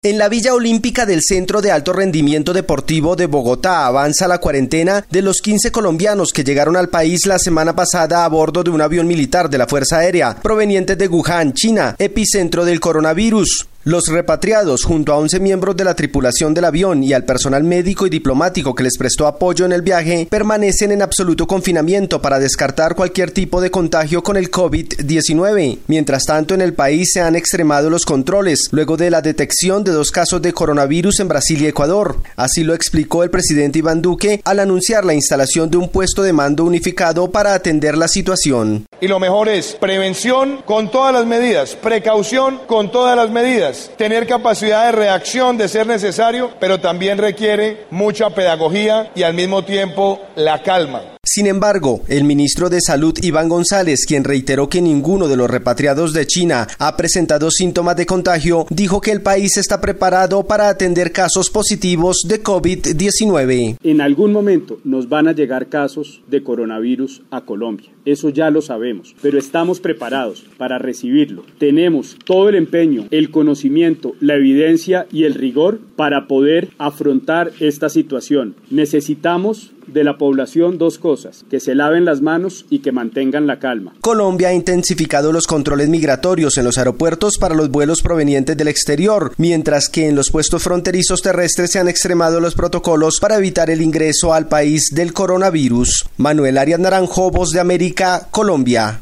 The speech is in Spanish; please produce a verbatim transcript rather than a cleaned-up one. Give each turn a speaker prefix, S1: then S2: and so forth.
S1: En la Villa Olímpica del Centro de Alto Rendimiento Deportivo de Bogotá avanza la cuarentena de los quince colombianos que llegaron al país la semana pasada a bordo de un avión militar de la Fuerza Aérea, provenientes de Wuhan, China, epicentro del coronavirus. Los repatriados, junto a once miembros de la tripulación del avión y al personal médico y diplomático que les prestó apoyo en el viaje, permanecen en absoluto confinamiento para descartar cualquier tipo de contagio con el COVID diecinueve. Mientras tanto, en el país se han extremado los controles, luego de la detección de dos casos de coronavirus en Brasil y Ecuador. Así lo explicó el presidente Iván Duque al anunciar la instalación de un puesto de mando unificado para atender la situación.
S2: Y lo mejor es prevención con todas las medidas, precaución con todas las medidas. Tener capacidad de reacción de ser necesario, pero también requiere mucha pedagogía y al mismo tiempo la calma.
S1: Sin embargo, el ministro de Salud, Iván González, quien reiteró que ninguno de los repatriados de China ha presentado síntomas de contagio, dijo que el país está preparado para atender casos positivos de COVID diecinueve.
S3: En algún momento nos van a llegar casos de coronavirus a Colombia. Eso ya lo sabemos, pero estamos preparados para recibirlo. Tenemos todo el empeño, el conocimiento, la evidencia y el rigor para poder afrontar esta situación. Necesitamos de la población dos cosas: que se laven las manos y que mantengan la calma.
S1: Colombia ha intensificado los controles migratorios en los aeropuertos para los vuelos provenientes del exterior, mientras que en los puestos fronterizos terrestres se han extremado los protocolos para evitar el ingreso al país del coronavirus. Manuel Arias Naranjo, Voz de América, Colombia.